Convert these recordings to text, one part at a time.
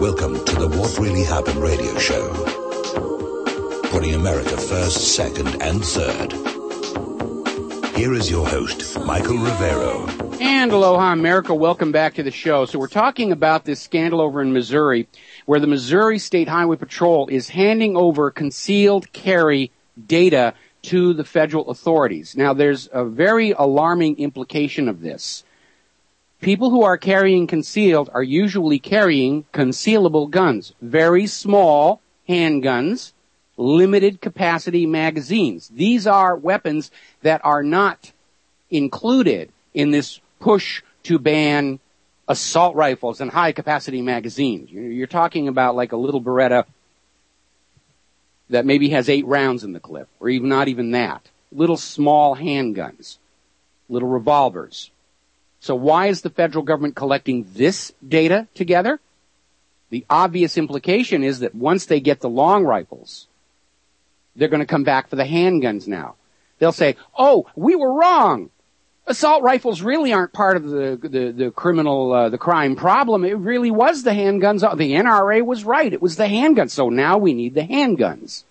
Welcome to the What Really Happened radio show. Putting America first, second, and third. Here is your host, Michael Rivero. And aloha, America. Welcome back to the show. So we're talking about this scandal over in Missouri, where the Missouri State Highway Patrol is handing over concealed carry data to the federal authorities. Now, there's a very alarming implication of this. People who are carrying concealed are usually carrying concealable guns, very small handguns, limited capacity magazines. These are weapons that are not included in this push to ban assault rifles and high capacity magazines. You're talking about like a little Beretta that maybe has 8 rounds in the clip, or even not even that. Little small handguns, little revolvers. So why is the federal government collecting this data together? The obvious implication is that once they get the long rifles, they're going to come back for the handguns now. They'll say, oh, we were wrong. Assault rifles really aren't part of the criminal, the crime problem. It really was the handguns. The NRA was right. It was the handguns. So now we need the handguns.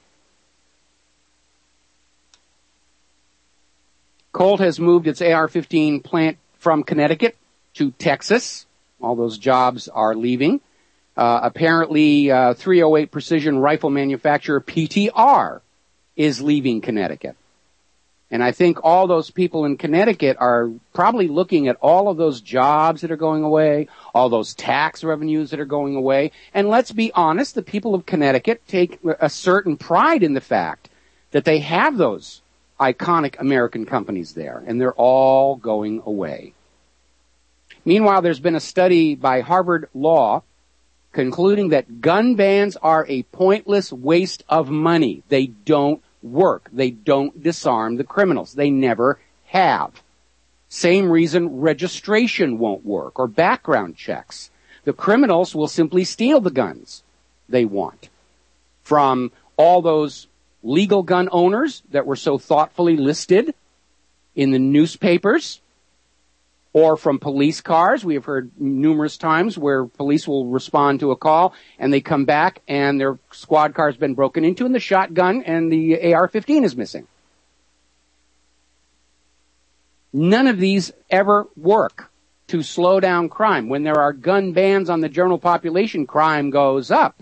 Colt has moved its AR-15 plant from Connecticut to Texas. All those jobs are leaving. Apparently, 308 precision rifle manufacturer PTR is leaving Connecticut. And I think all those people in Connecticut are probably looking at all of those jobs that are going away, all those tax revenues that are going away. And let's be honest, the people of Connecticut take a certain pride in the fact that they have those iconic American companies there, and they're all going away. Meanwhile, there's been a study by Harvard Law concluding that gun bans are a pointless waste of money. They don't work. They don't disarm the criminals. They never have. Same reason registration won't work or background checks. The criminals will simply steal the guns they want from all those legal gun owners that were so thoughtfully listed in the newspapers, or from police cars. We have heard numerous times where police will respond to a call and they come back and their squad car has been broken into and the shotgun and the AR-15 is missing. None of these ever work to slow down crime. When there are gun bans on the general population, crime goes up.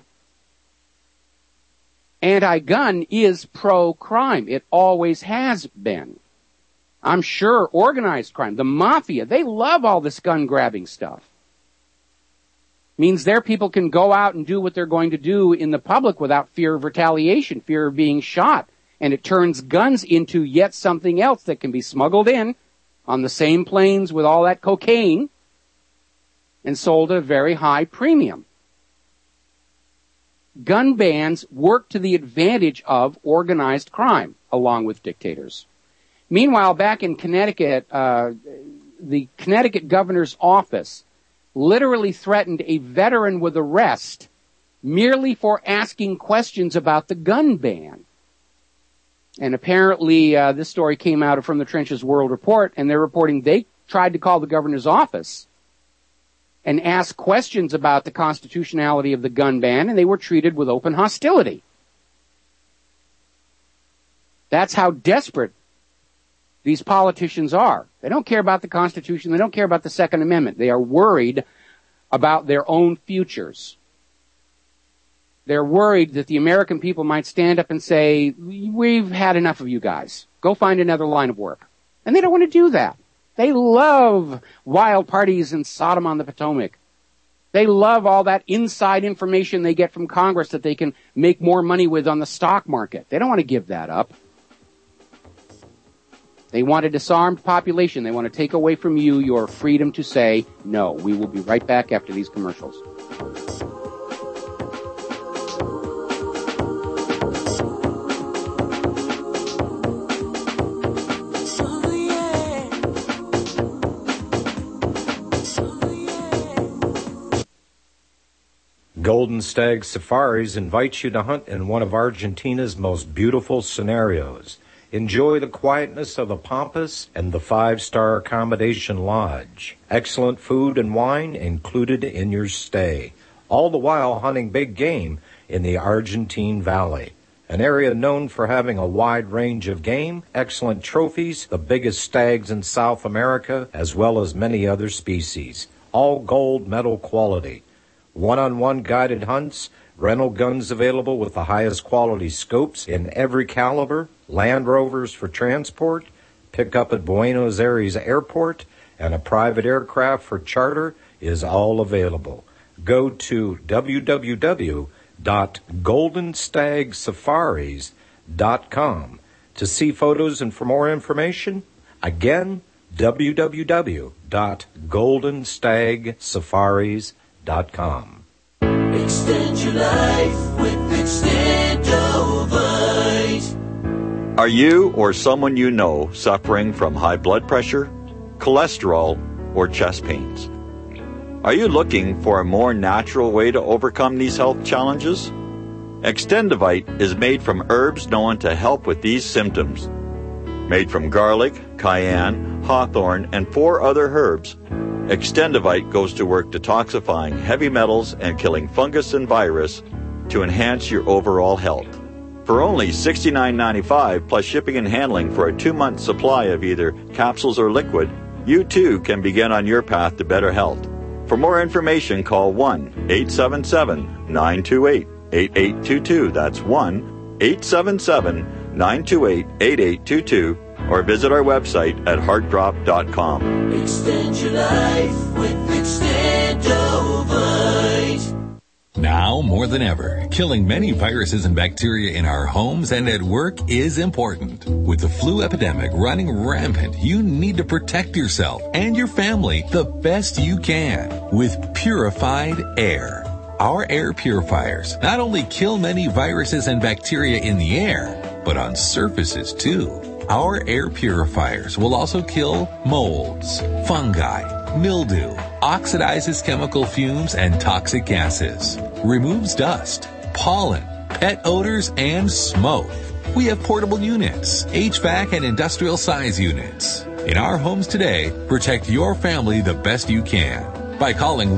Anti-gun is pro-crime. It always has been. I'm sure organized crime, the mafia, they love all this gun-grabbing stuff. Means their people can go out and do what they're going to do in the public without fear of retaliation, fear of being shot. And it turns guns into yet something else that can be smuggled in on the same planes with all that cocaine and sold at a very high premium. Gun bans work to the advantage of organized crime, along with dictators. Meanwhile, back in Connecticut, the Connecticut governor's office literally threatened a veteran with arrest merely for asking questions about the gun ban. And apparently, this story came out from the Trenches World Report, and they're reporting they tried to call the governor's office and ask questions about the constitutionality of the gun ban, and they were treated with open hostility. That's how desperate these politicians are. They don't care about the Constitution. They don't care about the Second Amendment. They are worried about their own futures. They're worried that the American people might stand up and say, we've had enough of you guys. Go find another line of work. And they don't want to do that. They love wild parties in Sodom on the Potomac. They love all that inside information they get from Congress that they can make more money with on the stock market. They don't want to give that up. They want a disarmed population. They want to take away from you your freedom to say no. We will be right back after these commercials. Golden Stag Safaris invites you to hunt in one of Argentina's most beautiful scenarios. Enjoy the quietness of the Pampas and the 5-star accommodation lodge. Excellent food and wine included in your stay. all the while hunting big game in the Argentine Valley, an area known for having a wide range of game, excellent trophies, the biggest stags in South America, as well as many other species, all gold medal quality. One-on-one guided hunts, rental guns available with the highest quality scopes in every caliber, Land Rovers for transport, pick up at Buenos Aires Airport, and a private aircraft for charter is all available. Go to www.goldenstagsafaris.com to see photos and for more information. Again, www.goldenstagsafaris.com. Extend your life with Extendovite. Are you or someone you know suffering from high blood pressure, cholesterol, or chest pains? Are you looking for a more natural way to overcome these health challenges? Extendovite is made from herbs known to help with these symptoms. Made from garlic, cayenne, hawthorn, and 4 other herbs, Extendovite goes to work detoxifying heavy metals and killing fungus and virus to enhance your overall health. For only $69.95 plus shipping and handling for a 2-month supply of either capsules or liquid, you too can begin on your path to better health. For more information, call 1-877-928-8822. That's 1-877-928-8822. Or visit our website at heartdrop.com. Extend your life with Extendovite. Now more than ever, killing many viruses and bacteria in our homes and at work is important. With the flu epidemic running rampant, you need to protect yourself and your family the best you can with purified air. Our air purifiers not only kill many viruses and bacteria in the air, but on surfaces too. Our air purifiers will also kill molds, fungi, mildew, oxidizes chemical fumes and toxic gases, removes dust, pollen, pet odors, and smoke. We have portable units, HVAC and industrial size units. In our homes today, protect your family the best you can by calling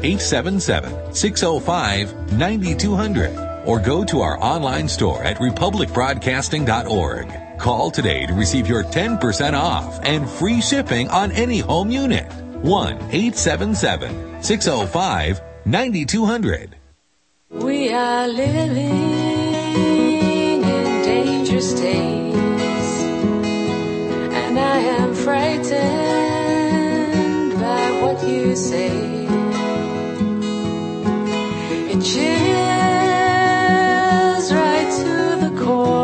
1-877-605-9200 or go to our online store at republicbroadcasting.org. Call today to receive your 10% off and free shipping on any home unit. 1-877-605-9200. We are living in dangerous days, and I am frightened by what you say. It chills right to the core.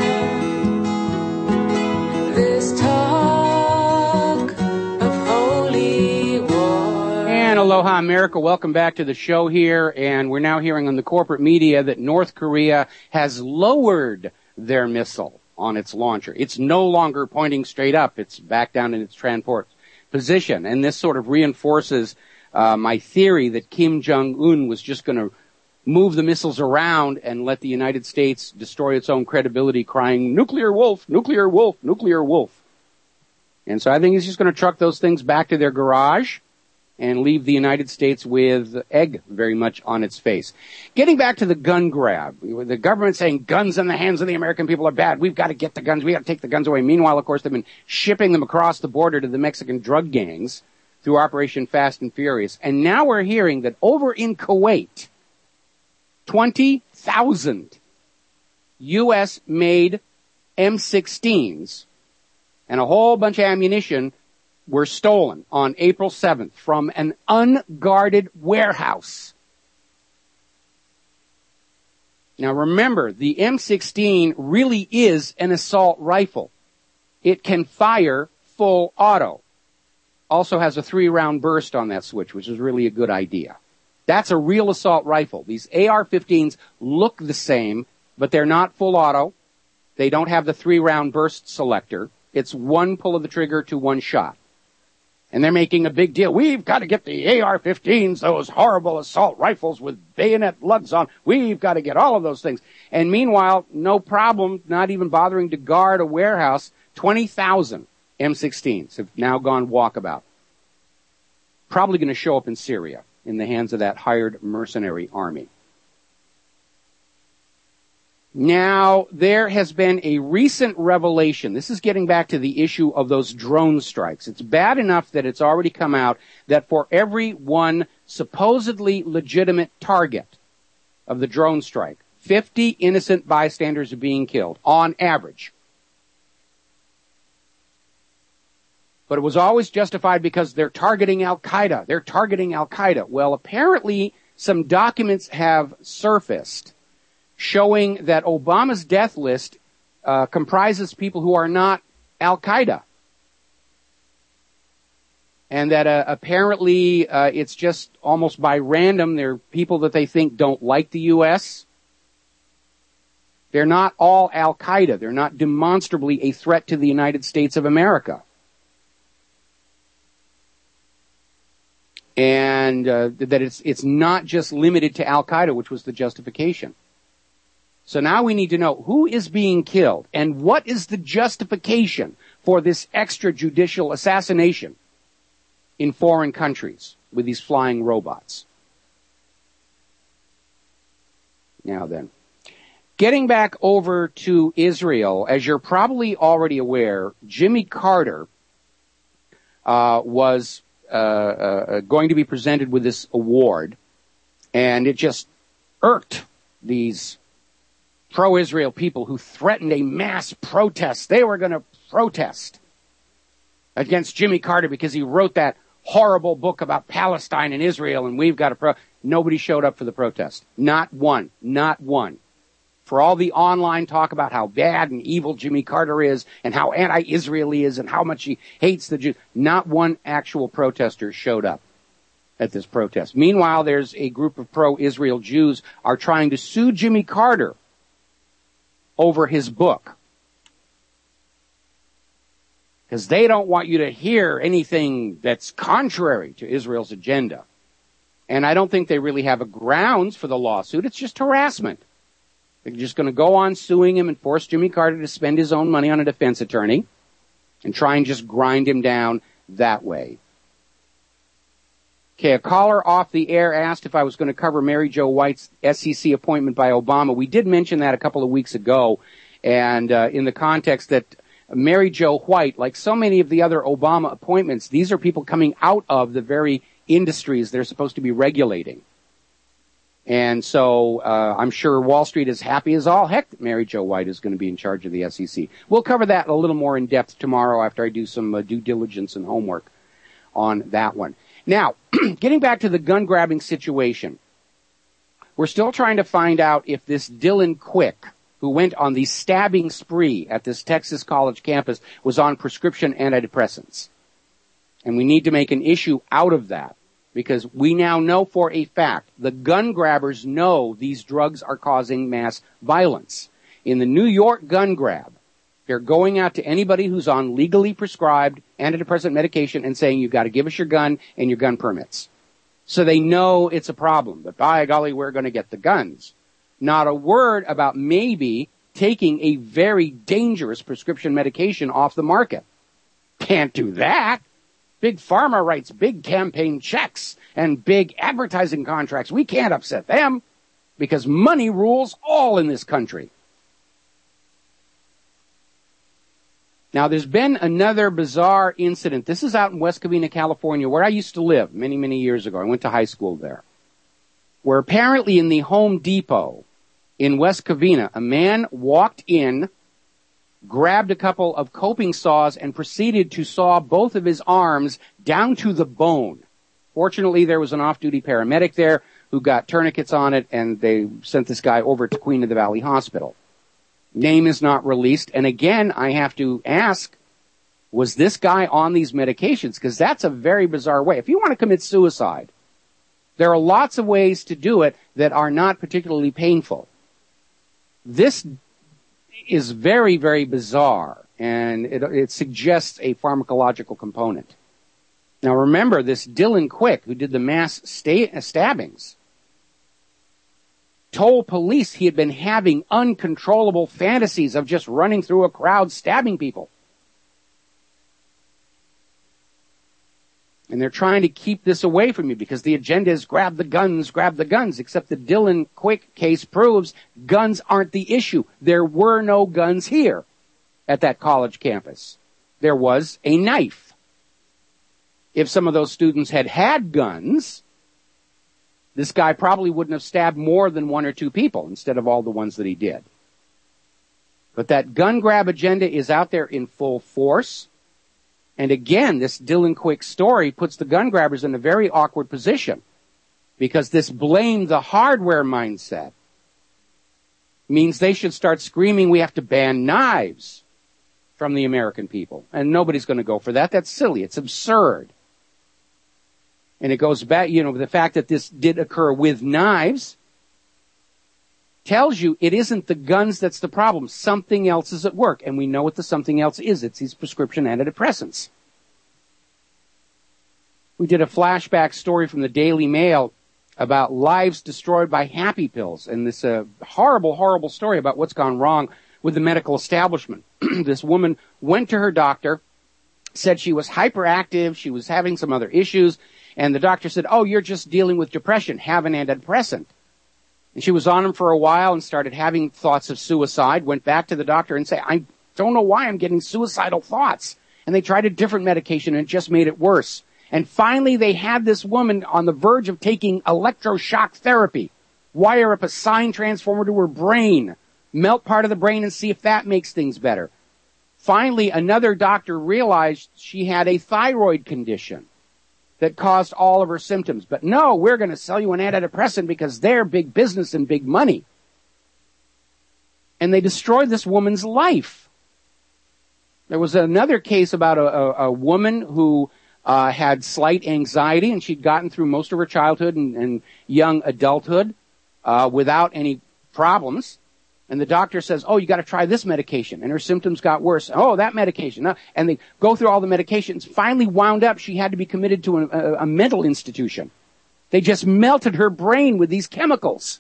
Aloha America, welcome back to the show here, and we're now hearing on the corporate media that North Korea has lowered their missile on its launcher. It's no longer pointing straight up, it's back down in its transport position, and this sort of reinforces my theory that Kim Jong-un was just going to move the missiles around and let the United States destroy its own credibility, crying, nuclear wolf, nuclear wolf, nuclear wolf. And so I think he's just going to truck those things back to their garage and leave the United States with egg very much on its face. Getting back to the gun grab, the government saying guns in the hands of the American people are bad. We've got to get the guns. We've got to take the guns away. Meanwhile, of course, they've been shipping them across the border to the Mexican drug gangs through Operation Fast and Furious. And now we're hearing that over in Kuwait, 20,000 U.S.-made M16s and a whole bunch of ammunition were stolen on April 7th from an unguarded warehouse. Now remember, the M16 really is an assault rifle. It can fire full auto. Also has a 3-round burst on that switch, which is really a good idea. That's a real assault rifle. These AR-15s look the same, but they're not full auto. They don't have the 3-round burst selector. It's one pull of the trigger to one shot. And they're making a big deal. We've got to get the AR-15s, those horrible assault rifles with bayonet lugs on. We've got to get all of those things. And meanwhile, no problem, not even bothering to guard a warehouse. 20,000 M16s have now gone walkabout. Probably going to show up in Syria. in the hands of that hired mercenary army. Now, there has been a recent revelation. This is getting back to the issue of those drone strikes. It's bad enough that it's already come out that for every one supposedly legitimate target of the drone strike, 50 innocent bystanders are being killed, on average. But it was always justified because they're targeting Al-Qaeda. They're targeting Al-Qaeda. Well, apparently some documents have surfaced showing that Obama's death list comprises people who are not Al-Qaeda. And that apparently it's just almost by random. They're people that they think don't like the U.S. They're not all Al-Qaeda. They're not demonstrably a threat to the United States of America. And that it's not just limited to Al-Qaeda, which was the justification. So now we need to know who is being killed and what is the justification for this extrajudicial assassination in foreign countries with these flying robots. Now then, getting back over to Israel, as you're probably already aware, Jimmy Carter was going to be presented with this award, and it just irked these pro-Israel people who threatened a mass protest. They were going to protest against Jimmy Carter because he wrote that horrible book about Palestine and Israel, and we've got to Nobody showed up for the protest. Not one. Not one. For all the online talk about how bad and evil Jimmy Carter is and how anti-Israel he is and how much he hates the Jews, not one actual protester showed up at this protest. Meanwhile, there's a group of pro-Israel Jews are trying to sue Jimmy Carter over his book, because they don't want you to hear anything that's contrary to Israel's agenda. And I don't think they really have a grounds for the lawsuit. It's just harassment. They're just going to go on suing him and force Jimmy Carter to spend his own money on a defense attorney and try and just grind him down that way. Okay, a caller off the air asked if I was going to cover Mary Jo White's SEC appointment by Obama. We did mention that a couple of weeks ago, and in the context that Mary Jo White, like so many of the other Obama appointments, these are people coming out of the very industries they're supposed to be regulating. And so I'm sure Wall Street is happy as all heck that Mary Jo White is going to be in charge of the SEC. We'll cover that a little more in depth tomorrow after I do some due diligence and homework on that one. Now, getting back to the gun grabbing situation, we're still trying to find out if this Dylan Quick, who went on the stabbing spree at this Texas college campus, was on prescription antidepressants. And we need to make an issue out of that, because we now know for a fact the gun grabbers know these drugs are causing mass violence. In the New York gun grab, they're going out to anybody who's on legally prescribed antidepressant medication and saying, you've got to give us your gun and your gun permits. So they know it's a problem, but by golly, we're going to get the guns. Not a word about maybe taking a very dangerous prescription medication off the market. Can't do that. Big Pharma writes big campaign checks and big advertising contracts. We can't upset them because money rules all in this country. Now, there's been another bizarre incident. This is out in West Covina, California, where I used to live many, many years ago. I went to high school there. Where apparently in the Home Depot in West Covina, a man walked in, grabbed a couple of coping saws, and proceeded to saw both of his arms down to the bone. Fortunately, there was an off-duty paramedic there who got tourniquets on it, and they sent this guy over to Queen of the Valley Hospital. Name is not released, and again, I have to ask, was this guy on these medications? Because that's a very bizarre way. If you want to commit suicide, there are lots of ways to do it that are not particularly painful. This is very, very bizarre, and it suggests a pharmacological component. Now remember, this Dylan Quick, who did the mass stabbings, told police he had been having uncontrollable fantasies of just running through a crowd stabbing people. And they're trying to keep this away from you because the agenda is grab the guns, except the Dylan Quick case proves guns aren't the issue. There were no guns here at that college campus. There was a knife. If some of those students had had guns, this guy probably wouldn't have stabbed more than one or two people instead of all the ones that he did. But that gun grab agenda is out there in full force. And again, this Dylan Quick story puts the gun grabbers in a very awkward position because this blame the hardware mindset means they should start screaming, we have to ban knives from the American people. And nobody's going to go for that. That's silly. It's absurd. And it goes back, the fact that this did occur with knives tells you it isn't the guns that's the problem. Something else is at work. And we know what the something else is. It's these prescription antidepressants. We did a flashback story from the Daily Mail about lives destroyed by happy pills. And this horrible, horrible story about what's gone wrong with the medical establishment. This woman went to her doctor, said she was hyperactive, she was having some other issues, and the doctor said, oh, you're just dealing with depression, have an antidepressant. And she was on them for a while and started having thoughts of suicide, went back to the doctor and said, I don't know why I'm getting suicidal thoughts. And they tried a different medication and it just made it worse. And finally they had this woman on the verge of taking electroshock therapy, wire up a sine transformer to her brain, melt part of the brain and see if that makes things better. Finally, another doctor realized she had a thyroid condition that caused all of her symptoms. But no, we're going to sell you an antidepressant because they're big business and big money. And they destroyed this woman's life. There was another case about a woman who had slight anxiety, and she'd gotten through most of her childhood and young adulthood without any problems. And the doctor says, oh, you got to try this medication. And her symptoms got worse. Oh, that medication. And they go through all the medications. Finally wound up, she had to be committed to a mental institution. They just melted her brain with these chemicals.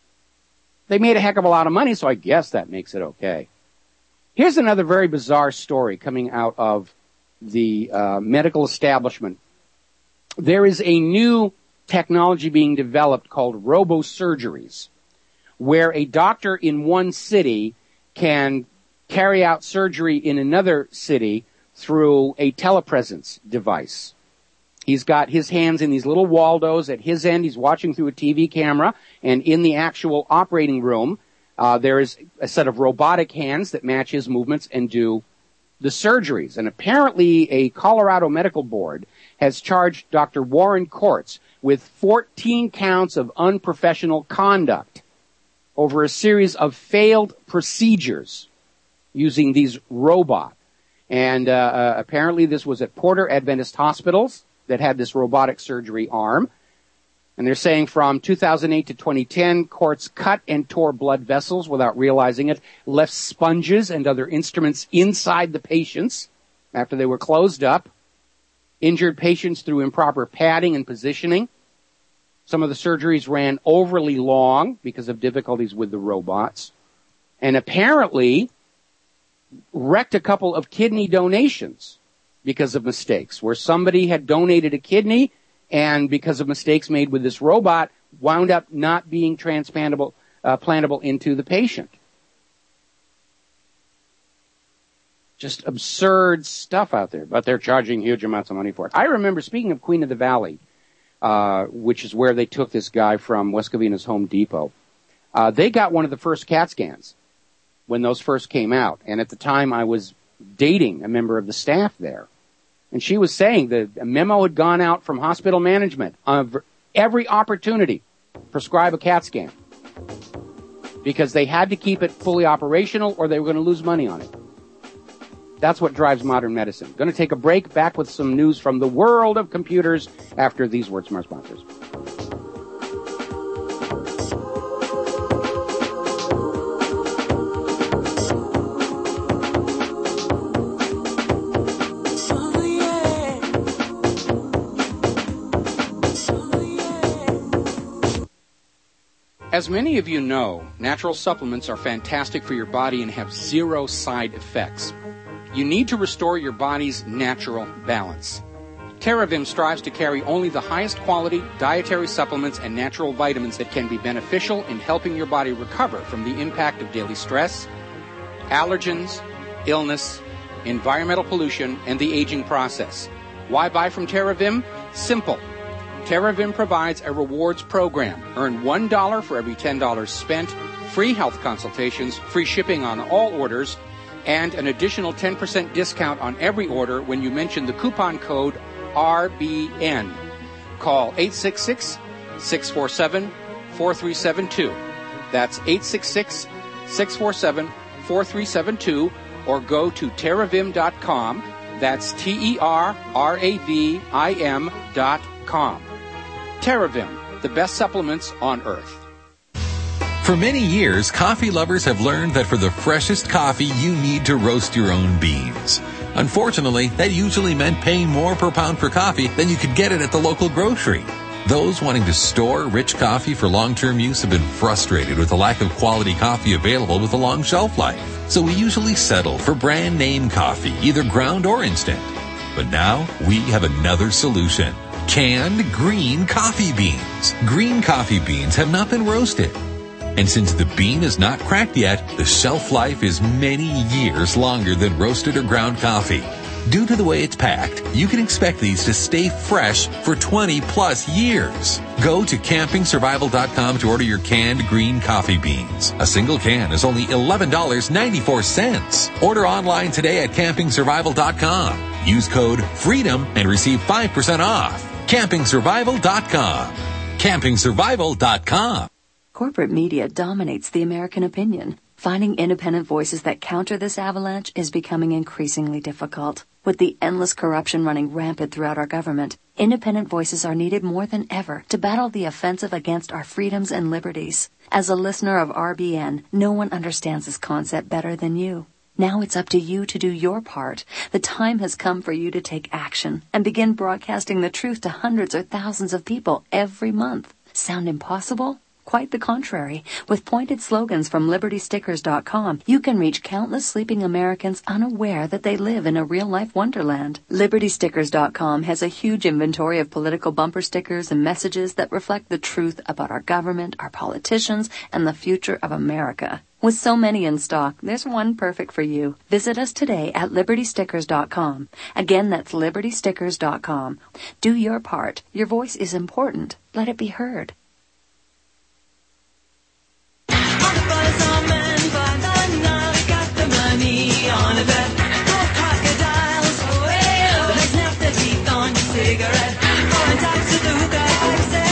They made a heck of a lot of money, so I guess that makes it okay. Here's another very bizarre story coming out of the medical establishment. There is a new technology being developed called robosurgeries, where a doctor in one city can carry out surgery in another city through a telepresence device. He's got his hands in these little Waldos. At his end, he's watching through a TV camera, and in the actual operating room, there is a set of robotic hands that match his movements and do the surgeries. And apparently, a Colorado medical board has charged Dr. Warren Kortz with 14 counts of unprofessional conduct over a series of failed procedures using these robots. And apparently this was at Porter Adventist Hospitals that had this robotic surgery arm. And they're saying from 2008 to 2010, Kortz cut and tore blood vessels without realizing it, left sponges and other instruments inside the patients after they were closed up, injured patients through improper padding and positioning. Some of the surgeries ran overly long because of difficulties with the robots, and apparently wrecked a couple of kidney donations because of mistakes, where somebody had donated a kidney and because of mistakes made with this robot wound up not being transplantable into the patient. Just absurd stuff out there, but they're charging huge amounts of money for it. I remember, speaking of Queen of the Valley, which is where they took this guy from West Covina's Home Depot. They got one of the first CAT scans when those first came out. And at the time I was dating a member of the staff there. And she was saying that a memo had gone out from hospital management of every opportunity prescribe a CAT scan. Because they had to keep it fully operational or they were going to lose money on it. That's what drives modern medicine. Going to take a break, back with some news from the world of computers after these words from our sponsors. As many of you know, natural supplements are fantastic for your body and have zero side effects. You need to restore your body's natural balance. TerraVim strives to carry only the highest quality dietary supplements and natural vitamins that can be beneficial in helping your body recover from the impact of daily stress, allergens, illness, environmental pollution, and the aging process. Why buy from TerraVim? Simple. TerraVim provides a rewards program. Earn $1 for every $10 spent, free health consultations, free shipping on all orders, and an additional 10% discount on every order when you mention the coupon code RBN. Call 866-647-4372. That's 866-647-4372, or go to TerraVim.com. That's TerraVim.com. TerraVim, the best supplements on earth. For many years, coffee lovers have learned that for the freshest coffee, you need to roast your own beans. Unfortunately, that usually meant paying more per pound for coffee than you could get it at the local grocery. Those wanting to store rich coffee for long-term use have been frustrated with the lack of quality coffee available with a long shelf life. So we usually settle for brand name coffee, either ground or instant. But now we have another solution. Canned green coffee beans. Green coffee beans have not been roasted. And since the bean is not cracked yet, the shelf life is many years longer than roasted or ground coffee. Due to the way it's packed, you can expect these to stay fresh for 20 plus years. Go to campingsurvival.com to order your canned green coffee beans. A single can is only $11.94. Order online today at campingsurvival.com. Use code FREEDOM and receive 5% off. campingsurvival.com. campingsurvival.com. Corporate media dominates the American opinion. Finding independent voices that counter this avalanche is becoming increasingly difficult. With the endless corruption running rampant throughout our government, independent voices are needed more than ever to battle the offensive against our freedoms and liberties. As a listener of RBN, no one understands this concept better than you. Now it's up to you to do your part. The time has come for you to take action and begin broadcasting the truth to hundreds or thousands of people every month. Sound impossible? Quite the contrary. With pointed slogans from LibertyStickers.com, you can reach countless sleeping Americans unaware that they live in a real-life wonderland. LibertyStickers.com has a huge inventory of political bumper stickers and messages that reflect the truth about our government, our politicians, and the future of America. With so many in stock, there's one perfect for you. Visit us today at LibertyStickers.com. Again, that's LibertyStickers.com. Do your part. Your voice is important. Let it be heard. On a bet, four crocodiles, but they snap their teeth on your cigarette. Foreign types of the hookah, I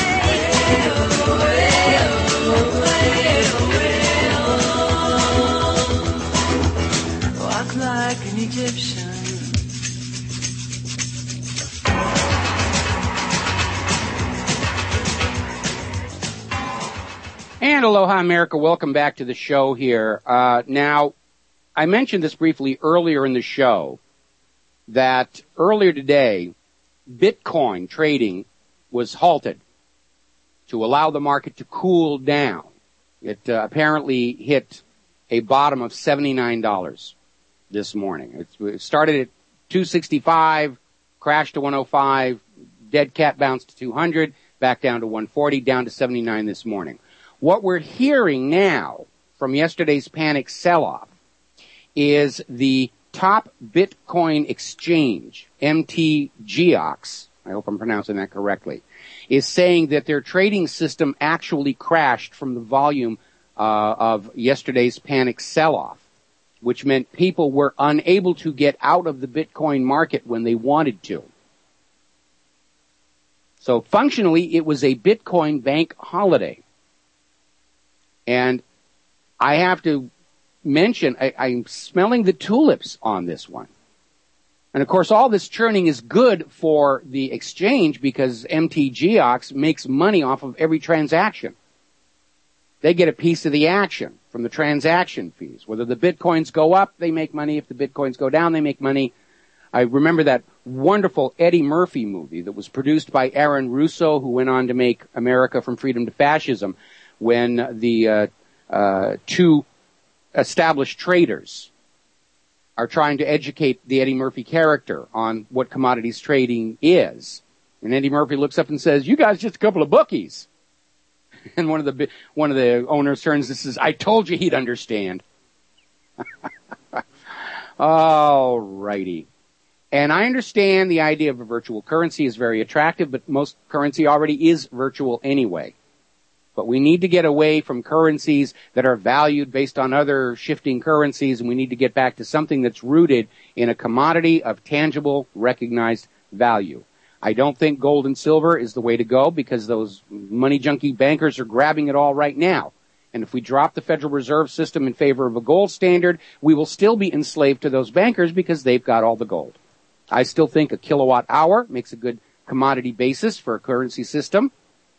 say, walk like an Egyptian. And aloha, America. Welcome back to the show here. Now, I mentioned this briefly earlier in the show that earlier today, Bitcoin trading was halted to allow the market to cool down. It apparently hit a bottom of $79 this morning. It started at 265, crashed to 105, dead cat bounced to 200, back down to 140, down to 79 this morning. What we're hearing now from yesterday's panic sell-off is the top Bitcoin exchange, MTGOX, I hope I'm pronouncing that correctly, is saying that their trading system actually crashed from the volume of yesterday's panic sell-off, which meant people were unable to get out of the Bitcoin market when they wanted to. So functionally, it was a Bitcoin bank holiday. And I have to mention, I'm smelling the tulips on this one. And of course, all this churning is good for the exchange because MTGOX makes money off of every transaction. They get a piece of the action from the transaction fees. Whether the Bitcoins go up, they make money. If the Bitcoins go down, they make money. I remember that wonderful Eddie Murphy movie that was produced by Aaron Russo, who went on to make America from Freedom to Fascism, when the two established traders are trying to educate the Eddie Murphy character on what commodities trading is. And Eddie Murphy looks up and says, "You guys just a couple of bookies." And one of the owners turns and says, "I told you he'd understand." All righty. And I understand the idea of a virtual currency is very attractive, but most currency already is virtual anyway. But we need to get away from currencies that are valued based on other shifting currencies, and we need to get back to something that's rooted in a commodity of tangible, recognized value. I don't think gold and silver is the way to go because those money junkie bankers are grabbing it all right now. And if we drop the Federal Reserve System in favor of a gold standard, we will still be enslaved to those bankers because they've got all the gold. I still think a kilowatt hour makes a good commodity basis for a currency system.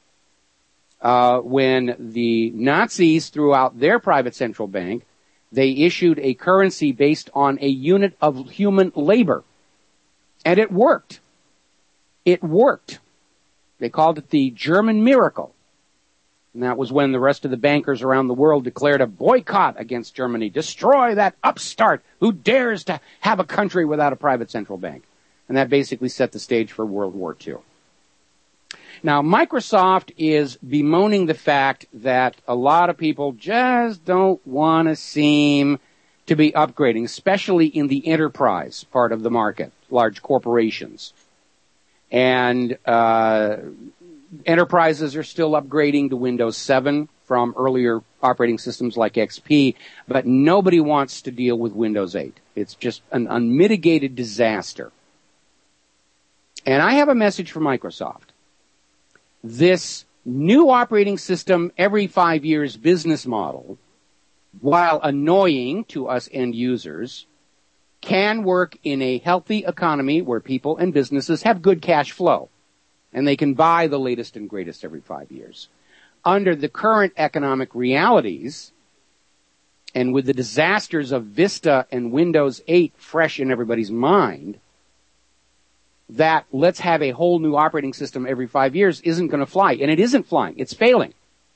When the Nazis threw out their private central bank, they issued a currency based on a unit of human labor. And it worked. It worked. They called it the German miracle. And that was when the rest of the bankers around the world declared a boycott against Germany. Destroy that upstart who dares to have a country without a private central bank. And that basically set the stage for World War II. Now, Microsoft is bemoaning the fact that a lot of people just don't want to seem to be upgrading, especially in the enterprise part of the market, large corporations. And enterprises are still upgrading to Windows 7 from earlier operating systems like XP, but nobody wants to deal with Windows 8. It's just an unmitigated disaster. And I have a message for Microsoft. This new operating system every 5 years business model, while annoying to us end users, can work in a healthy economy where people and businesses have good cash flow. And they can buy the latest and greatest every 5 years. Under the current economic realities, and with the disasters of Vista and Windows 8 fresh in everybody's mind, that let's have a whole new operating system every 5 years isn't going to fly. And it isn't flying. It's failing.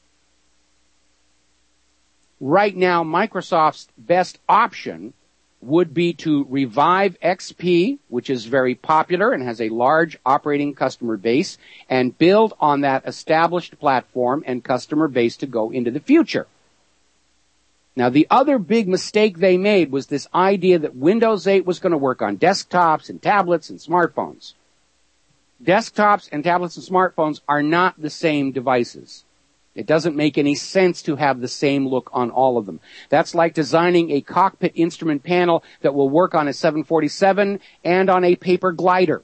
Right now, Microsoft's best option would be to revive XP, which is very popular and has a large operating customer base, and build on that established platform and customer base to go into the future. Now, the other big mistake they made was this idea that Windows 8 was going to work on desktops and tablets and smartphones. Desktops and tablets and smartphones are not the same devices. It doesn't make any sense to have the same look on all of them. That's like designing a cockpit instrument panel that will work on a 747 and on a paper glider.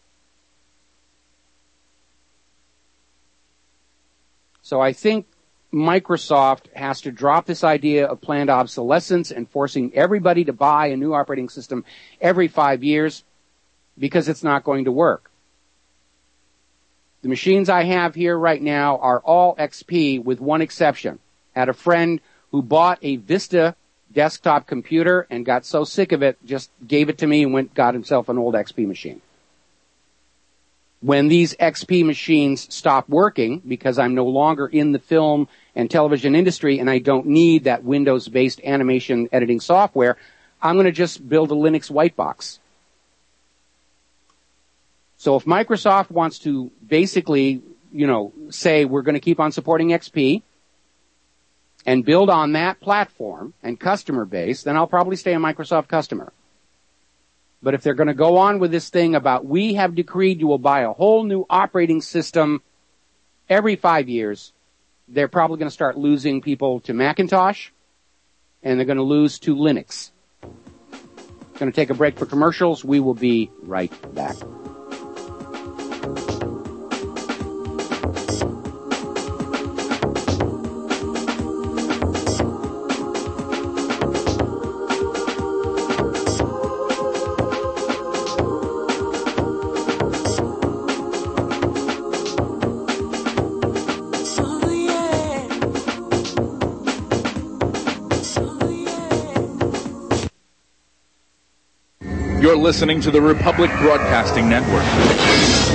So I think Microsoft has to drop this idea of planned obsolescence and forcing everybody to buy a new operating system every 5 years because it's not going to work. The machines I have here right now are all XP with one exception. I had a friend who bought a Vista desktop computer and got so sick of it, just gave it to me and got himself an old XP machine. When these XP machines stop working, because I'm no longer in the film and television industry and I don't need that Windows-based animation editing software, I'm going to just build a Linux white box. So if Microsoft wants to basically, say we're going to keep on supporting XP and build on that platform and customer base, then I'll probably stay a Microsoft customer. But if they're going to go on with this thing about we have decreed you will buy a whole new operating system every 5 years, they're probably going to start losing people to Macintosh and they're going to lose to Linux. Going to take a break for commercials. We will be right back. You're listening to the Republic Broadcasting Network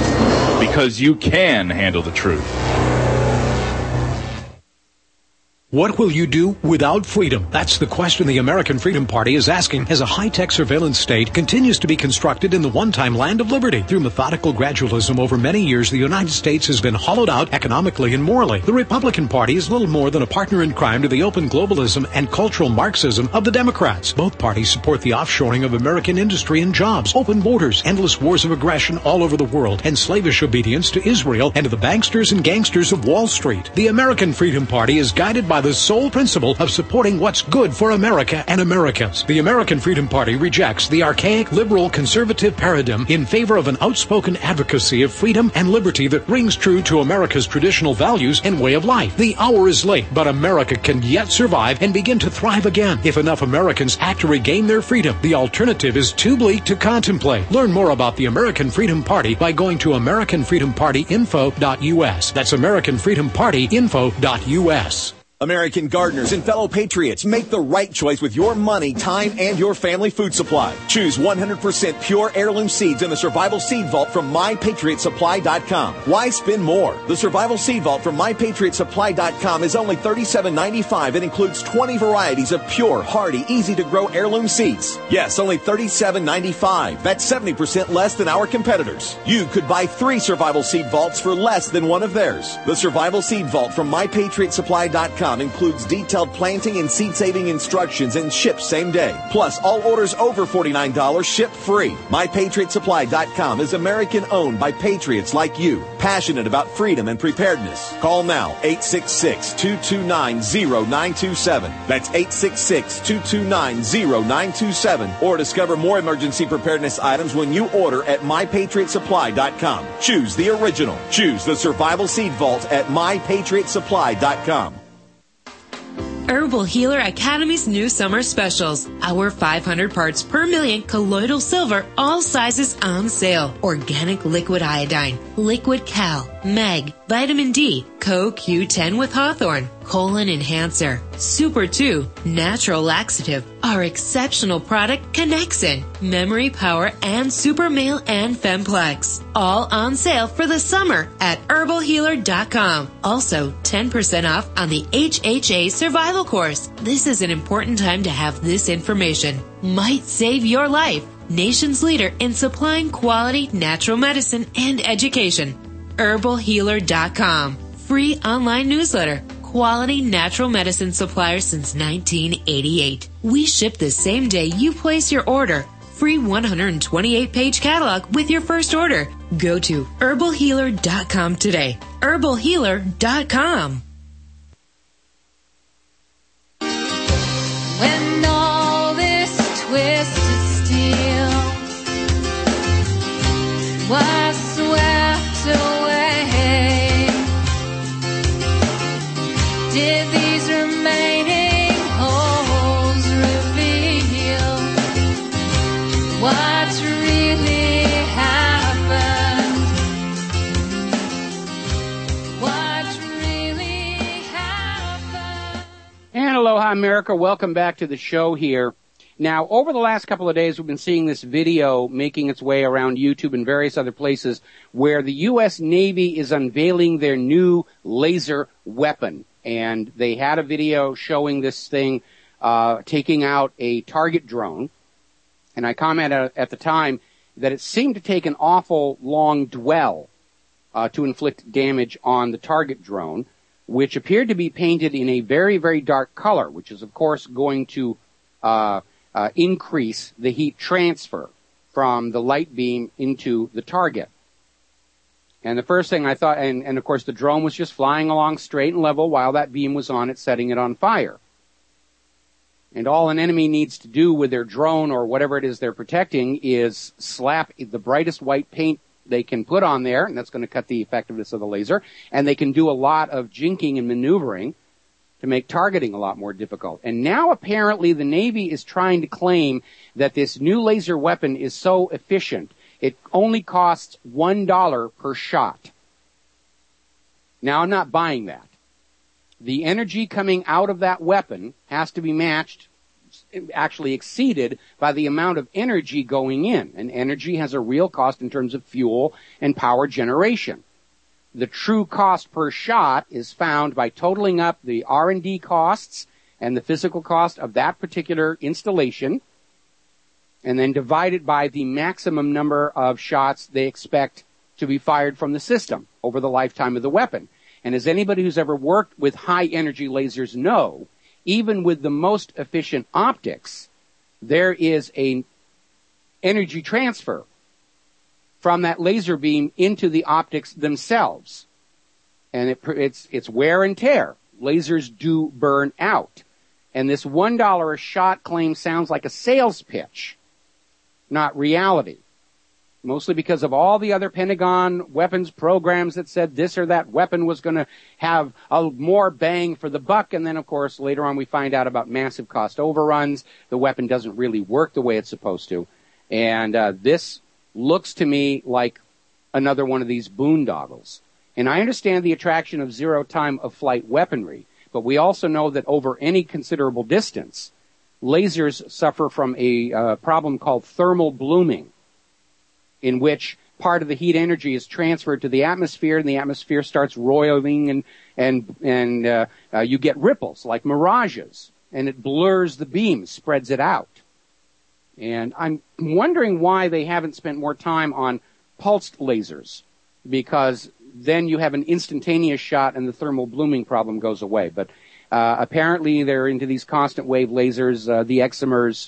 because you can handle the truth. What will you do without freedom? That's the question the American Freedom Party is asking as a high-tech surveillance state continues to be constructed in the one-time land of liberty. Through methodical gradualism over many years, the United States has been hollowed out economically and morally. The Republican Party is little more than a partner in crime to the open globalism and cultural Marxism of the Democrats. Both parties support the offshoring of American industry and jobs, open borders, endless wars of aggression all over the world, and slavish obedience to Israel and to the banksters and gangsters of Wall Street. The American Freedom Party is guided by the sole principle of supporting what's good for America and Americans. The American Freedom Party rejects the archaic liberal conservative paradigm in favor of an outspoken advocacy of freedom and liberty that rings true to America's traditional values and way of life. The hour is late, but America can yet survive and begin to thrive again if enough Americans act to regain their freedom. The alternative is too bleak to contemplate. Learn more about the American Freedom Party by going to AmericanFreedomPartyInfo.us. That's AmericanFreedomPartyInfo.us. American gardeners and fellow patriots, make the right choice with your money, time, and your family food supply. Choose 100% pure heirloom seeds in the Survival Seed Vault from MyPatriotSupply.com. Why spend more? The Survival Seed Vault from MyPatriotSupply.com is only $37.95 and includes 20 varieties of pure, hardy, easy-to-grow heirloom seeds. Yes, only $37.95. That's 70% less than our competitors. You could buy 3 Survival Seed Vaults for less than one of theirs. The Survival Seed Vault from MyPatriotSupply.com includes detailed planting and seed-saving instructions and ships same day. Plus, all orders over $49 ship free. MyPatriotSupply.com is American-owned by patriots like you, passionate about freedom and preparedness. Call now, 866-229-0927. That's 866-229-0927. Or discover more emergency preparedness items when you order at MyPatriotSupply.com. Choose the original. Choose the Survival Seed Vault at MyPatriotSupply.com. Herbal Healer Academy's new summer specials. Our 500 parts per million colloidal silver, all sizes on sale. Organic liquid iodine, liquid cal, mag, vitamin D, CoQ10 with Hawthorne, colon enhancer, Super 2, natural laxative, our exceptional product Connexin, memory power, and Super Male and Femplex. All on sale for the summer at herbalhealer.com. Also, 10% off on the HHA Survival Course. This is an important time to have this information. Might save your life. Nation's leader in supplying quality natural medicine and education. herbalhealer.com. Free online newsletter. Quality natural medicine supplier since 1988. We ship the same day you place your order. Free 128-page catalog with your first order. Go to herbalhealer.com today. herbalhealer.com. When all this twisted steel was swept away, did these remaining holes reveal what really happened? What really happened? And aloha, America. Welcome back to the show here. Now, over the last couple of days, we've been seeing this video making its way around YouTube and various other places where the U.S. Navy is unveiling their new laser weapon. And they had a video showing this thing taking out a target drone. And I commented at the time that it seemed to take an awful long dwell to inflict damage on the target drone, which appeared to be painted in a very, very dark color, which is, of course, going to increase the heat transfer from the light beam into the target. And the first thing I thought, and of course the drone was just flying along straight and level while that beam was on it, setting it on fire. And all an enemy needs to do with their drone or whatever it is they're protecting is slap the brightest white paint they can put on there, and that's going to cut the effectiveness of the laser. And they can do a lot of jinking and maneuvering to make targeting a lot more difficult. And now apparently the Navy is trying to claim that this new laser weapon is so efficient, it only costs $1 per shot. Now I'm not buying that. The energy coming out of that weapon has to be matched, actually exceeded by the amount of energy going in. And energy has a real cost in terms of fuel and power generation. the true cost per shot is found by totaling up the R&D costs and the physical cost of that particular installation, and then divided by the maximum number of shots they expect to be fired from the system over the lifetime of the weapon. And as anybody who's ever worked with high energy lasers know, even with the most efficient optics, there is a energy transfer from that laser beam into the optics themselves. And it's wear and tear. Lasers do burn out. And this $1 a shot claim sounds like a sales pitch, not reality. Mostly because of all the other Pentagon weapons programs that said this or that weapon was going to have a more bang for the buck. And then, of course, later on we find out about massive cost overruns. The weapon doesn't really work the way it's supposed to. And this looks to me like another one of these boondoggles. And I understand the attraction of zero time of flight weaponry, but we also know that over any considerable distance, lasers suffer from a problem called thermal blooming, in which part of the heat energy is transferred to the atmosphere, and the atmosphere starts roiling, and you get ripples like mirages, and it blurs the beam, spreads it out. And I'm wondering why they haven't spent more time on pulsed lasers, because then you have an instantaneous shot and the thermal blooming problem goes away. But apparently they're into these constant wave lasers, the eximers,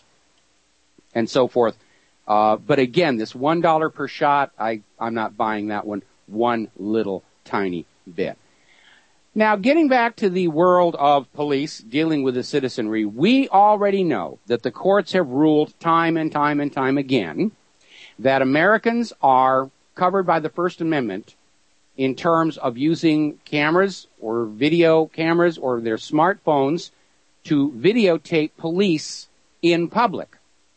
and so forth. But again, this $1 per shot, I'm not buying that one little tiny bit. Now, getting back to the world of police dealing with the citizenry, we already know that the courts have ruled time and time and time again that Americans are covered by the First Amendment in terms of using cameras or video cameras or their smartphones to videotape police in public.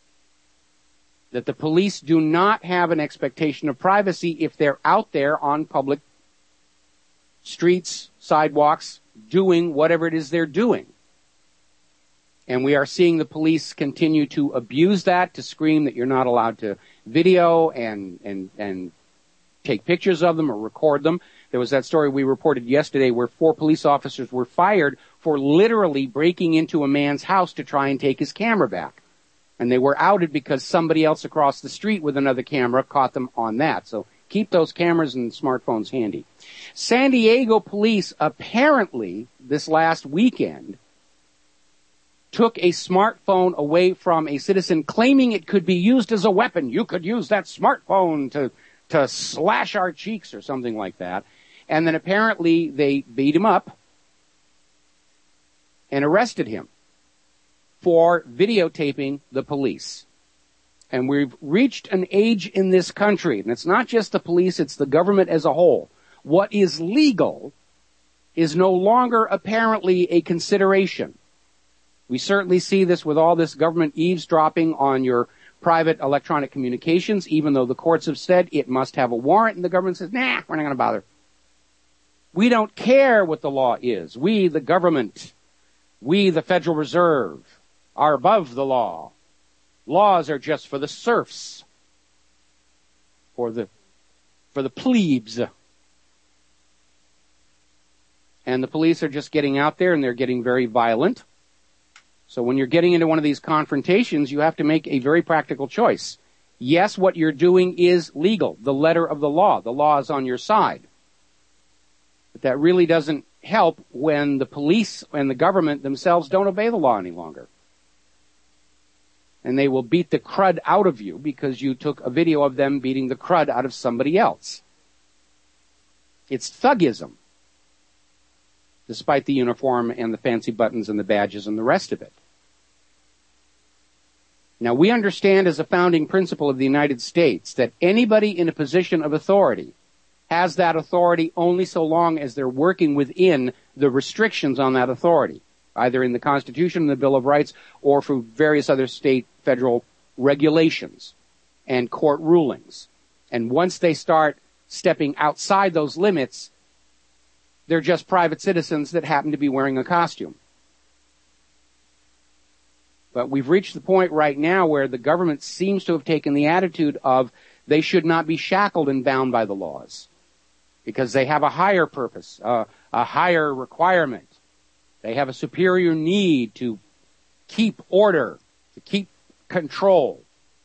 That the police do not have an expectation of privacy if they're out there on public streets, sidewalks, doing whatever it is they're doing. And we are seeing the police continue to abuse that, to scream that you're not allowed to video and take pictures of them or record them. There was that story we reported yesterday where 4 police officers were fired for literally breaking into a man's house to try and take his camera back. And they were outed because somebody else across the street with another camera caught them on that. So keep those cameras and smartphones handy. San Diego police apparently this last weekend took a smartphone away from a citizen claiming it could be used as a weapon. You could use that smartphone to slash our cheeks or something like that. And then apparently they beat him up and arrested him for videotaping the police. And we've reached an age in this country, and it's not just the police, it's the government as a whole. What is legal is no longer apparently a consideration. We certainly see this with all this government eavesdropping on your private electronic communications, even though the courts have said it must have a warrant, and the government says, nah, we're not going to bother. We don't care what the law is. We, the government, we, the Federal Reserve, are above the law. Laws are just for the serfs, for the plebes. And the police are just getting out there and they're getting very violent. So when you're getting into one of these confrontations, you have to make a very practical choice. Yes, what you're doing is legal, the letter of the law. The law is on your side. But that really doesn't help when the police and the government themselves don't obey the law any longer. And they will beat the crud out of you because you took a video of them beating the crud out of somebody else. It's thuggism, despite the uniform and the fancy buttons and the badges and the rest of it. Now, we understand as a founding principle of the United States that anybody in a position of authority has that authority only so long as they're working within the restrictions on that authority, either in the Constitution and the Bill of Rights or through various other state, federal regulations and court rulings. And once they start stepping outside those limits, they're just private citizens that happen to be wearing a costume. But we've reached the point right now where the government seems to have taken the attitude of they should not be shackled and bound by the laws. because they have a higher purpose, a higher requirement. They have a superior need to keep order, to keep control.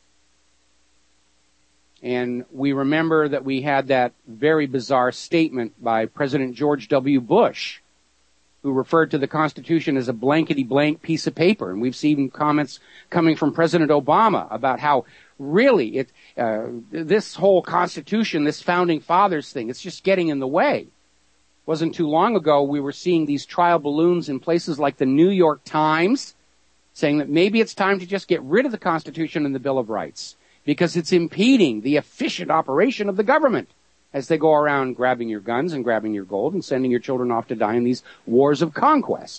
And we remember that we had that very bizarre statement by President George W. Bush, who referred to the Constitution as a blankety-blank piece of paper. And we've seen comments coming from President Obama about how really this whole Constitution, this Founding Fathers thing, it's just getting in the way. Wasn't too long ago we were seeing these trial balloons in places like the New York Times saying that maybe it's time to just get rid of the Constitution and the Bill of Rights because it's impeding the efficient operation of the government as they go around grabbing your guns and grabbing your gold and sending your children off to die in these wars of conquest.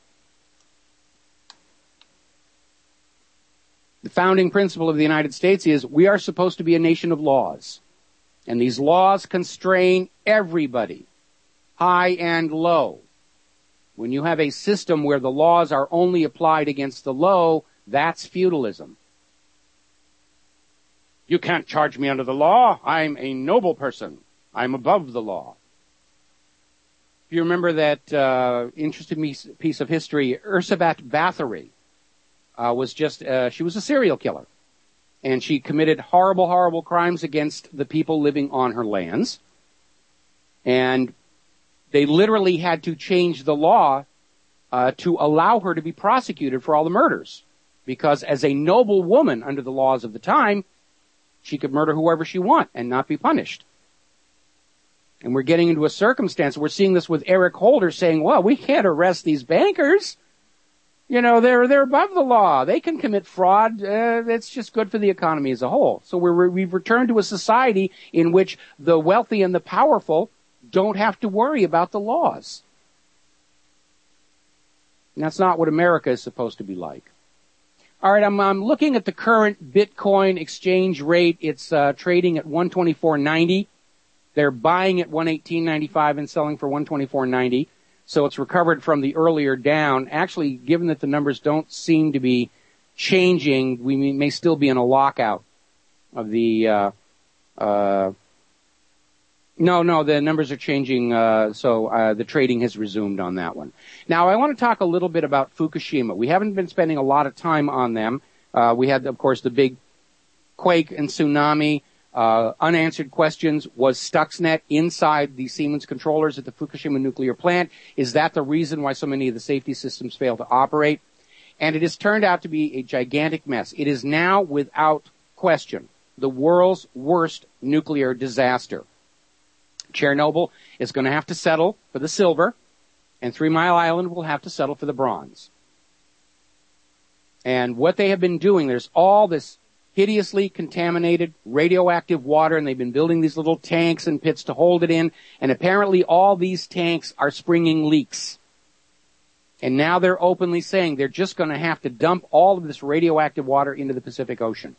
The founding principle of the United States is we are supposed to be a nation of laws. And these laws constrain everybody, high and low. When you have a system where the laws are only applied against the low, that's feudalism. You can't charge me under the law. I'm a noble person. I'm above the law. If you remember that interesting piece of history, Ursabat Bathory she was a serial killer. And she committed horrible, horrible crimes against the people living on her lands. And they literally had to change the law to allow her to be prosecuted for all the murders. Because as a noble woman under the laws of the time, she could murder whoever she want and not be punished. And we're getting into a circumstance, we're seeing this with Eric Holder saying, well, we can't arrest these bankers. You know, they're above the law. They can commit fraud. It's just good for the economy as a whole. So we've returned to a society in which the wealthy and the powerful don't have to worry about the laws. And that's not what America is supposed to be like. All right, I'm looking at the current Bitcoin exchange rate. It's trading at 124.90. They're buying at 118.95 and selling for 124.90. So it's recovered from the earlier down. Actually, given that the numbers don't seem to be changing, we may still be in a lockout of the no, the numbers are changing, so the trading has resumed on that one. Now, I want to talk a little bit about Fukushima. We haven't been spending a lot of time on them. We had, of course, the big quake and tsunami. Unanswered questions. Was Stuxnet inside the Siemens controllers at the Fukushima nuclear plant? Is that the reason why so many of the safety systems fail to operate? And it has turned out to be a gigantic mess. It is now, without question, the world's worst nuclear disaster. Chernobyl is going to have to settle for the silver, and 3 Mile Island will have to settle for the bronze. And what they have been doing, there's all this hideously contaminated radioactive water, and they've been building these little tanks and pits to hold it in, and apparently all these tanks are springing leaks. And now they're openly saying they're just going to have to dump all of this radioactive water into the Pacific Ocean.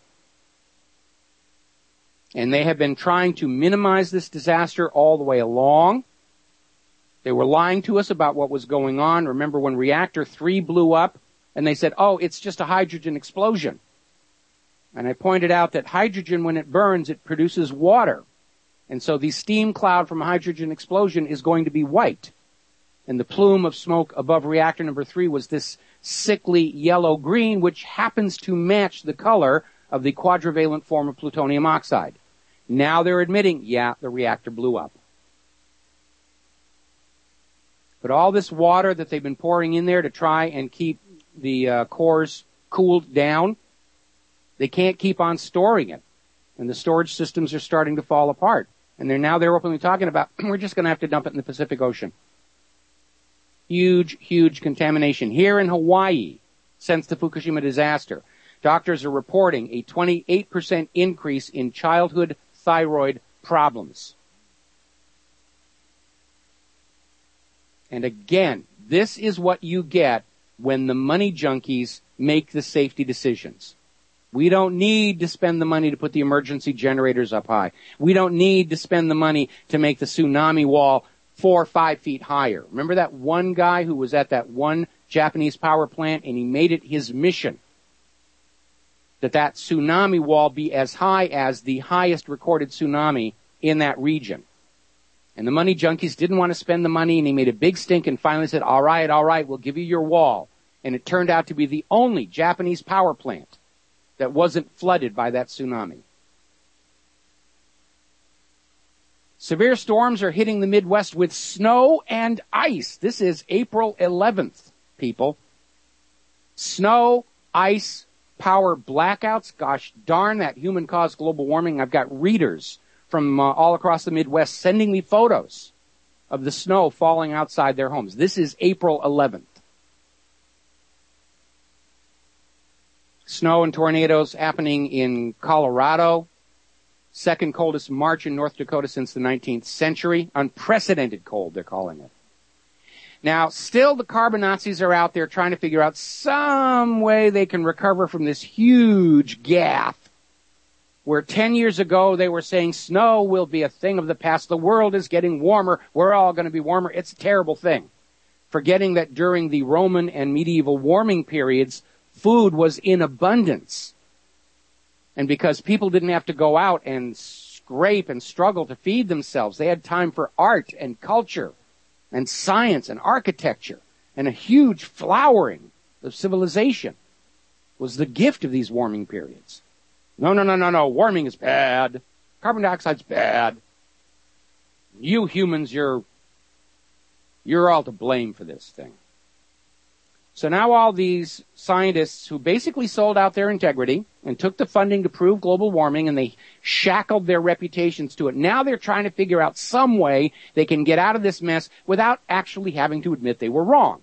And they have been trying to minimize this disaster all the way along. They were lying to us about what was going on. Remember when Reactor 3 blew up, and they said, oh, it's just a hydrogen explosion. And I pointed out that hydrogen, when it burns, it produces water. And so the steam cloud from a hydrogen explosion is going to be white. And the plume of smoke above reactor number 3 was this sickly yellow-green, which happens to match the color of the quadrivalent form of plutonium oxide. Now they're admitting, yeah, the reactor blew up. But all this water that they've been pouring in there to try and keep the cores cooled down, they can't keep on storing it. And the storage systems are starting to fall apart. And they're openly talking about, we're just going to have to dump it in the Pacific Ocean. Huge, huge contamination. Here in Hawaii, since the Fukushima disaster, doctors are reporting a 28% increase in childhood thyroid problems. And again, this is what you get when the money junkies make the safety decisions. We don't need to spend the money to put the emergency generators up high. We don't need to spend the money to make the tsunami wall 4 or 5 feet higher. Remember that one guy who was at that one Japanese power plant, and he made it his mission that tsunami wall be as high as the highest recorded tsunami in that region. And the money junkies didn't want to spend the money, and he made a big stink and finally said, all right, we'll give you your wall. And it turned out to be the only Japanese power plant that wasn't flooded by that tsunami. Severe storms are hitting the Midwest with snow and ice. This is April 11th, people. Snow, ice, power blackouts. Gosh darn that human-caused global warming. I've got readers from all across the Midwest sending me photos of the snow falling outside their homes. This is April 11th. Snow and tornadoes happening in Colorado. Second coldest March in North Dakota since the 19th century. Unprecedented cold, they're calling it. Now, still the carbon Nazis are out there trying to figure out some way they can recover from this huge gaffe where 10 years ago they were saying snow will be a thing of the past. The world is getting warmer. We're all going to be warmer. It's a terrible thing. Forgetting that during the Roman and medieval warming periods, food was in abundance. And because people didn't have to go out and scrape and struggle to feed themselves, they had time for art and culture and science and architecture, and a huge flowering of civilization was the gift of these warming periods. No. Warming is bad. Carbon dioxide's bad. You humans, you're all to blame for this thing. So now all these scientists who basically sold out their integrity and took the funding to prove global warming, and they shackled their reputations to it. Now they're trying to figure out some way they can get out of this mess without actually having to admit they were wrong.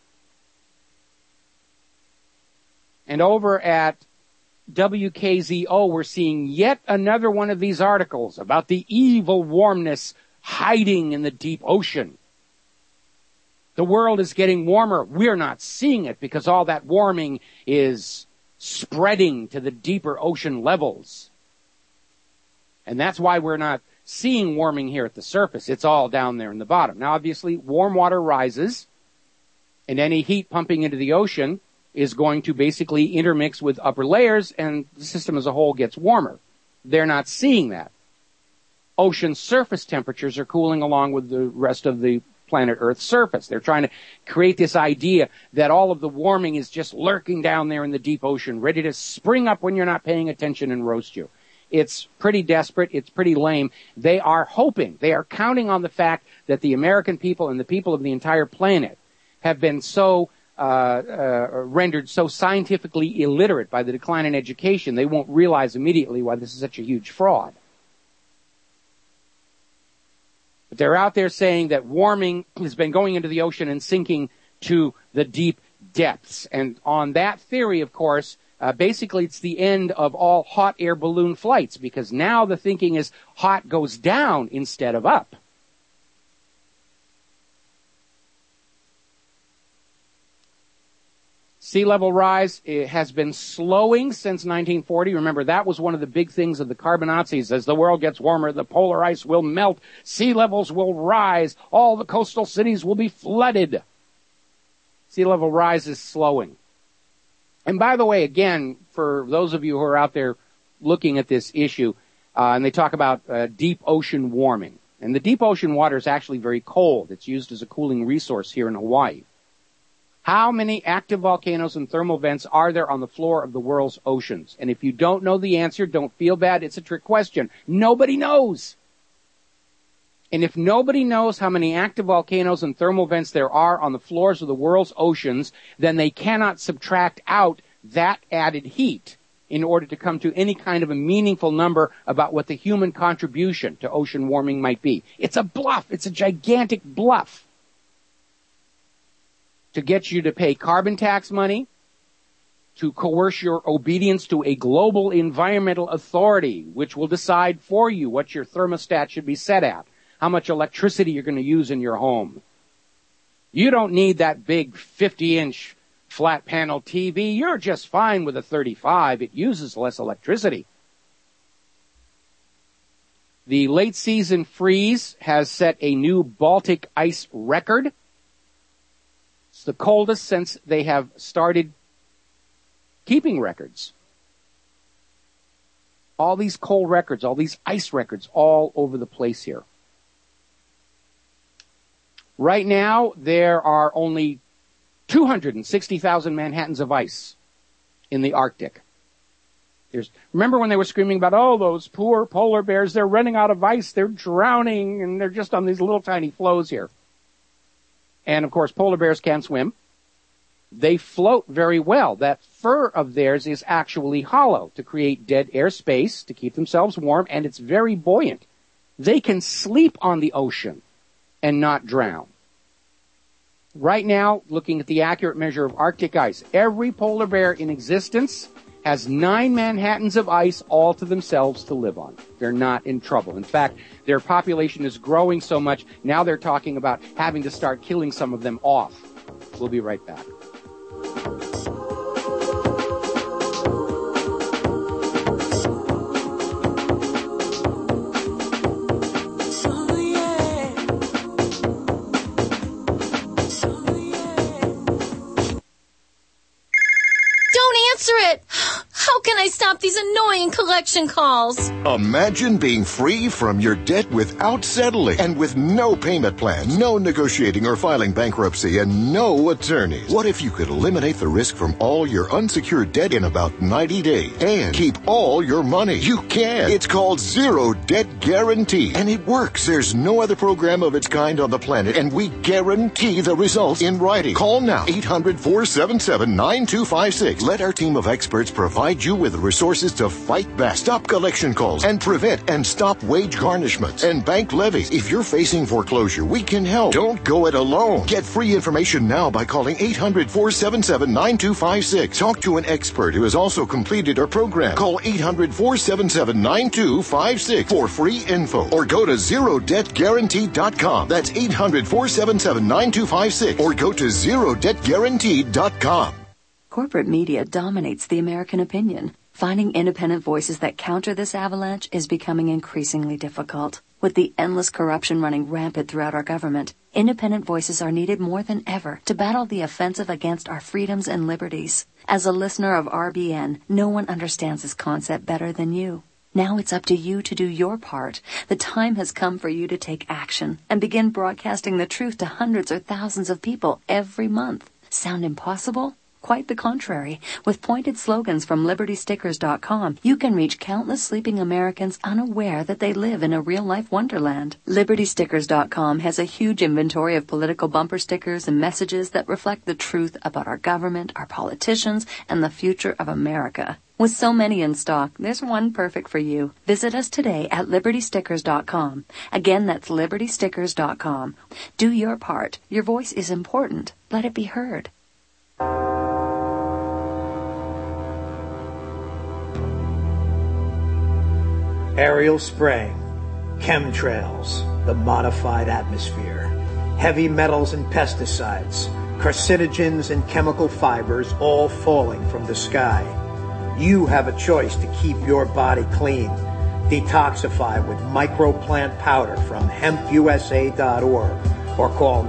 And over at WKZO, we're seeing yet another one of these articles about the evil warmness hiding in the deep ocean. The world is getting warmer. We're not seeing it because all that warming is spreading to the deeper ocean levels. And that's why we're not seeing warming here at the surface. It's all down there in the bottom. Now, obviously, warm water rises, and any heat pumping into the ocean is going to basically intermix with upper layers, and the system as a whole gets warmer. They're not seeing that. Ocean surface temperatures are cooling along with the rest of the planet Earth's surface. They're trying to create this idea that all of the warming is just lurking down there in the deep ocean, ready to spring up when you're not paying attention and roast you. It's pretty desperate. It's pretty lame. They are hoping, they are counting on the fact that the American people and the people of the entire planet have been so rendered so scientifically illiterate by the decline in education, they won't realize immediately why this is such a huge fraud. But they're out there saying that warming has been going into the ocean and sinking to the deep depths. And on that theory, of course, basically it's the end of all hot air balloon flights, because now the thinking is hot goes down instead of up. Sea level rise has been slowing since 1940. Remember, that was one of the big things of the carbon Nazis. As the world gets warmer, the polar ice will melt, sea levels will rise, all the coastal cities will be flooded. Sea level rise is slowing. And by the way, again, for those of you who are out there looking at this issue, and they talk about deep ocean warming. And the deep ocean water is actually very cold. It's used as a cooling resource here in Hawaii. How many active volcanoes and thermal vents are there on the floor of the world's oceans? And if you don't know the answer, don't feel bad. It's a trick question. Nobody knows. And if nobody knows how many active volcanoes and thermal vents there are on the floors of the world's oceans, then they cannot subtract out that added heat in order to come to any kind of a meaningful number about what the human contribution to ocean warming might be. It's a bluff. It's a gigantic bluff to get you to pay carbon tax money, to coerce your obedience to a global environmental authority, which will decide for you what your thermostat should be set at, how much electricity you're going to use in your home. You don't need that big 50-inch flat panel TV. You're just fine with a 35. It uses less electricity. The late season freeze has set a new Baltic ice record. It's the coldest since they have started keeping records. All these cold records, all these ice records all over the place here. Right now, there are only 260,000 Manhattans of ice in the Arctic. Remember when they were screaming about, oh, those poor polar bears, they're running out of ice, they're drowning, and they're just on these little tiny floes here. And, of course, polar bears can't swim. They float very well. That fur of theirs is actually hollow to create dead air space, to keep themselves warm, and it's very buoyant. They can sleep on the ocean and not drown. Right now, looking at the accurate measure of Arctic ice, every polar bear in existence has 9 Manhattans of ice all to themselves to live on. They're not in trouble. In fact, their population is growing so much, now they're talking about having to start killing some of them off. We'll be right back. It. How can I stop these annoying collection calls? Imagine being free from your debt without settling and with no payment plans, no negotiating or filing bankruptcy, and no attorneys. What if you could eliminate the risk from all your unsecured debt in about 90 days and keep all your money? You can. It's called Zero Debt Guarantee, and it works. There's no other program of its kind on the planet, and we guarantee the results in writing. Call now, 800-477-9256. Let our team of experts provide you with the resources to fight back, stop collection calls, and prevent and stop wage garnishments and bank levies. If you're facing foreclosure, we can help. Don't go it alone. Get free information now by calling 800-477-9256. Talk to an expert who has also completed our program. Call 800-477-9256 for free info, or go to ZeroDebtGuarantee.com. That's 800-477-9256, or go to ZeroDebtGuarantee.com. Corporate media dominates the American opinion. Finding independent voices that counter this avalanche is becoming increasingly difficult. With the endless corruption running rampant throughout our government, independent voices are needed more than ever to battle the offensive against our freedoms and liberties. As a listener of RBN, no one understands this concept better than you. Now it's up to you to do your part. The time has come for you to take action and begin broadcasting the truth to hundreds or thousands of people every month. Sound impossible? Quite the contrary. With pointed slogans from LibertyStickers.com, you can reach countless sleeping Americans unaware that they live in a real-life wonderland. LibertyStickers.com has a huge inventory of political bumper stickers and messages that reflect the truth about our government, our politicians, and the future of America. With so many in stock, there's one perfect for you. Visit us today at LibertyStickers.com. Again, that's LibertyStickers.com. Do your part. Your voice is important. Let it be heard. Aerial spraying, chemtrails, the modified atmosphere, heavy metals and pesticides, carcinogens and chemical fibers all falling from the sky. You have a choice to keep your body clean. Detoxify with microplant powder from hempusa.org or call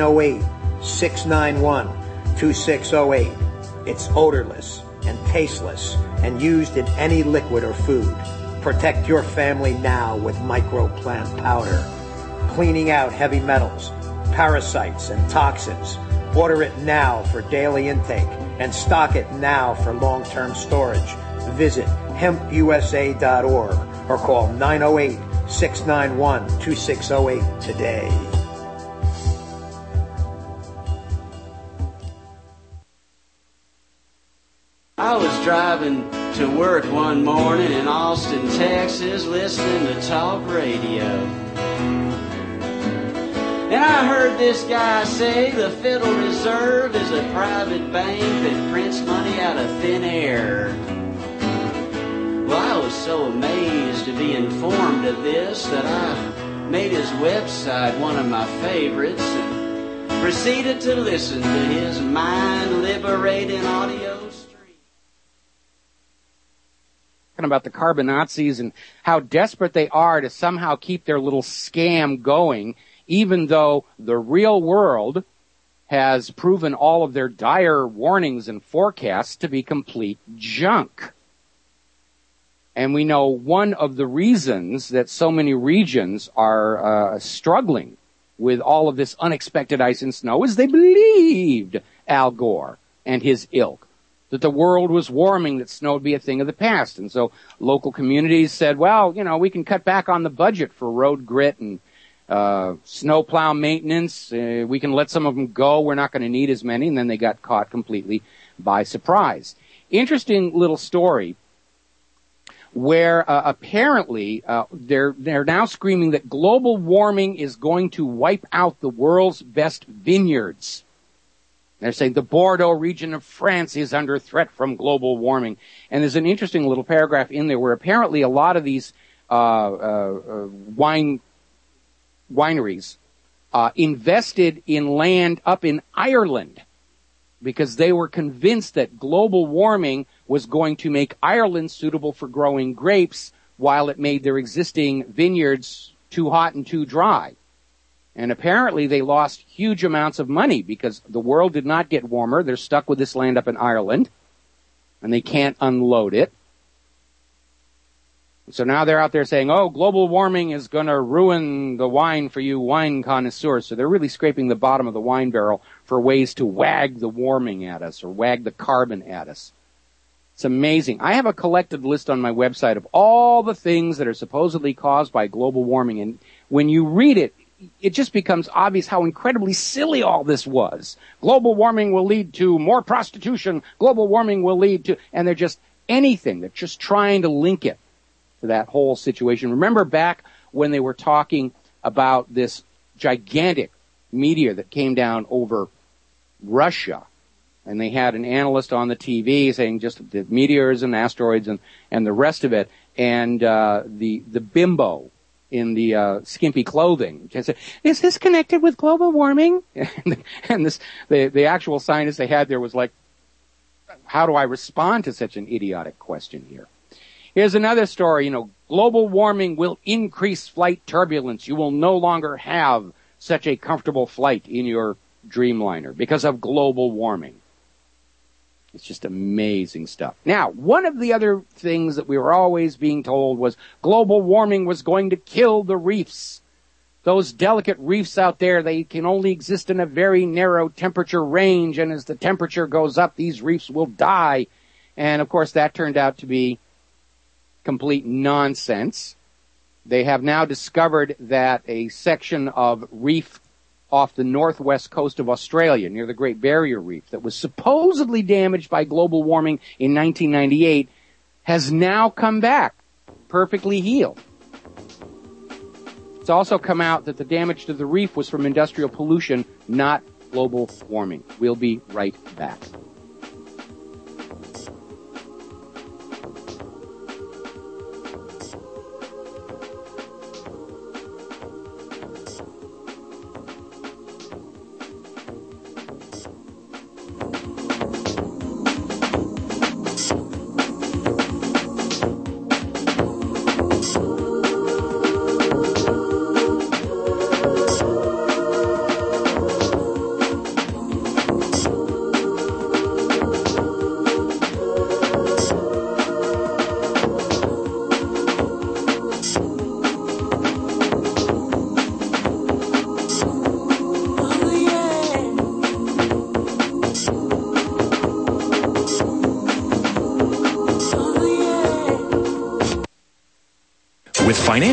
908-691-2608. It's odorless and tasteless and used in any liquid or food. Protect your family now with microplant powder. Cleaning out heavy metals, parasites, and toxins. Order it now for daily intake and stock it now for long-term storage. Visit hempusa.org or call 908-691-2608 today. I was driving to work one morning in Austin, Texas, listening to talk radio. And I heard this guy say the Federal Reserve is a private bank that prints money out of thin air. Well, I was so amazed to be informed of this that I made his website one of my favorites and proceeded to listen to his mind-liberating audio. About the carbon Nazis and how desperate they are to somehow keep their little scam going, even though the real world has proven all of their dire warnings and forecasts to be complete junk. And we know one of the reasons that so many regions are struggling with all of this unexpected ice and snow is they believed Al Gore and his ilk, that the world was warming, that snow would be a thing of the past. And so local communities said, well, you know, we can cut back on the budget for road grit and snowplow maintenance. We can let some of them go. We're not going to need as many. And then they got caught completely by surprise. Interesting little story where apparently they're now screaming that global warming is going to wipe out the world's best vineyards. They're saying the Bordeaux region of France is under threat from global warming. And there's an interesting little paragraph in there where apparently a lot of these wineries invested in land up in Ireland because they were convinced that global warming was going to make Ireland suitable for growing grapes while it made their existing vineyards too hot and too dry. And apparently they lost huge amounts of money because the world did not get warmer. They're stuck with this land up in Ireland, and they can't unload it. So now they're out there saying, oh, global warming is going to ruin the wine for you wine connoisseurs. So they're really scraping the bottom of the wine barrel for ways to wag the warming at us or wag the carbon at us. It's amazing. I have a collected list on my website of all the things that are supposedly caused by global warming. And when you read it, it just becomes obvious how incredibly silly all this was. Global warming will lead to more prostitution. Global warming will lead to, and they're just anything. They're just trying to link it to that whole situation. Remember back when they were talking about this gigantic meteor that came down over Russia, and they had an analyst on the TV saying just the meteors and asteroids and the rest of it, and the bimbo in the skimpy clothing. Said, is this connected with global warming? And this, the actual scientist they had there was like, how do I respond to such an idiotic question here? Here's another story, global warming will increase flight turbulence. You will no longer have such a comfortable flight in your Dreamliner because of global warming. It's just amazing stuff. Now, one of the other things that we were always being told was global warming was going to kill the reefs. Those delicate reefs out there, they can only exist in a very narrow temperature range, and as the temperature goes up, these reefs will die. And, of course, that turned out to be complete nonsense. They have now discovered that a section of reef off the northwest coast of Australia, near the Great Barrier Reef, that was supposedly damaged by global warming in 1998, has now come back, perfectly healed. It's also come out that the damage to the reef was from industrial pollution, not global warming. We'll be right back.